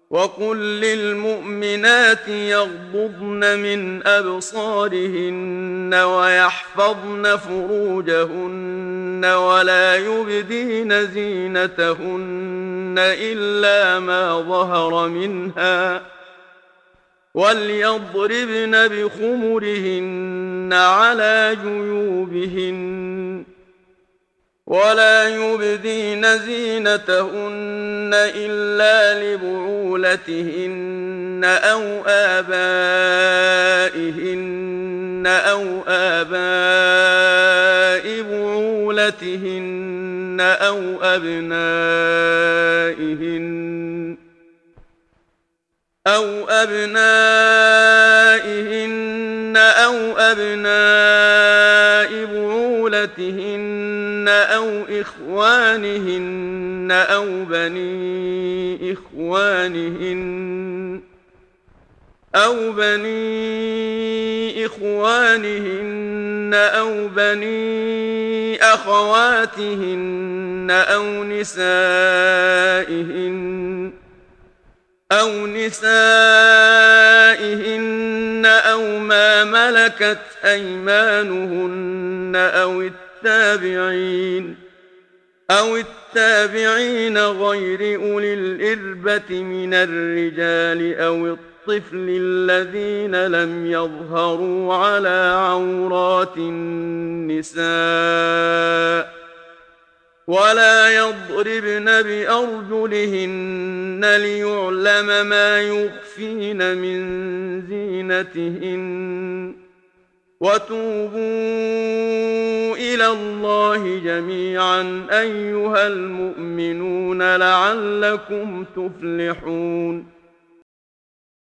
وقل للمؤمنات يغضضن من أبصارهن ويحفظن فروجهن ولا يبدين زينتهن إلا ما ظهر منها وليضربن بخمرهن على جيوبهن ولا يبدين زينتهن إلا لبعولتهن أو آبائهن أو آباء بعولتهن أو أبناء بعولتهن أو إخوانهن أو بني إخوانهن أو بني أخواتهن أو نسائهن أو ما ملكت أيمانهن أو التابعين غير أولي الإربة من الرجال أو الطفل الذين لم يظهروا على عورات النساء ولا يضربن بأرجلهن ليعلم ما يخفين من زينتهن وتوبوا إلى الله جميعا أيها المؤمنون لعلكم تفلحون